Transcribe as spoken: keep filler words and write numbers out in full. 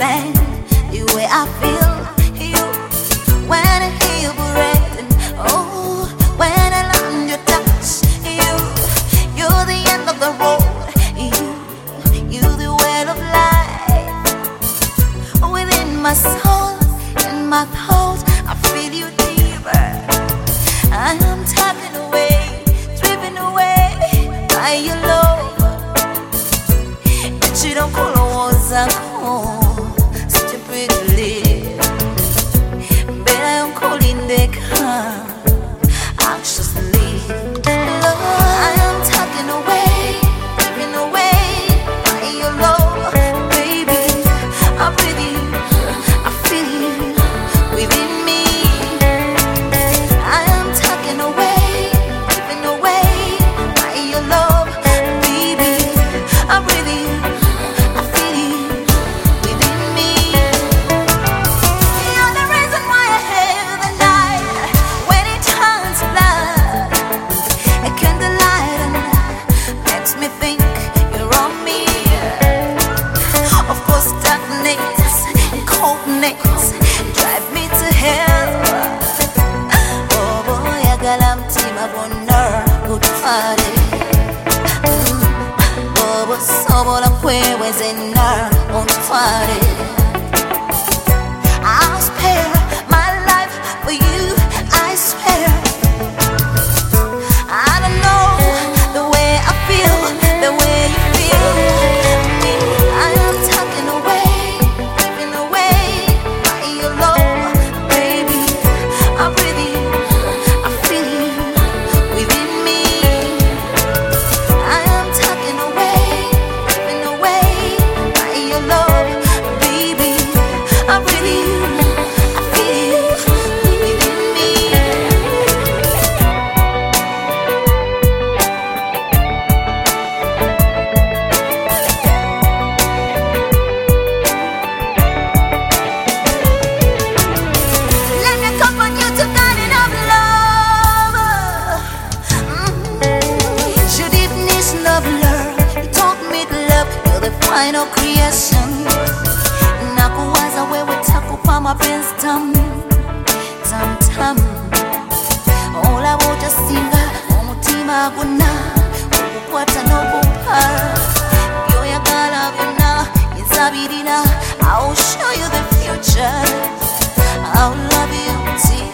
understand the way I feel. You, when I hear your breath, oh, when I learn your touch, you, you're the end of the road. You, you're the well of life. Within my soul and my thoughts, I feel you deeper. I am taken away, driven away by your love. Chira kulowoza ko stupidly mbera yonkolindeka anxiously. I am taken away, driven away by your love, baby. I breathe you, I feel you within me. I am taken away, driven away by your love, baby. I breathe you. Drive me to hell. Oh boy, I got a team of wonder. Good party. Oh, but so what I'm queer was in our own party. I'll spare my life for you, I swear. I don't know the way I feel, the way you feel. I am talking away. Final creation. Nakuwaza wewe takupa mapenzi tamu tam tam. Ola woja singa omutima guna okukwata n'okupara byoyagala byonna yensabirira. I'll show you the future. I'll love you till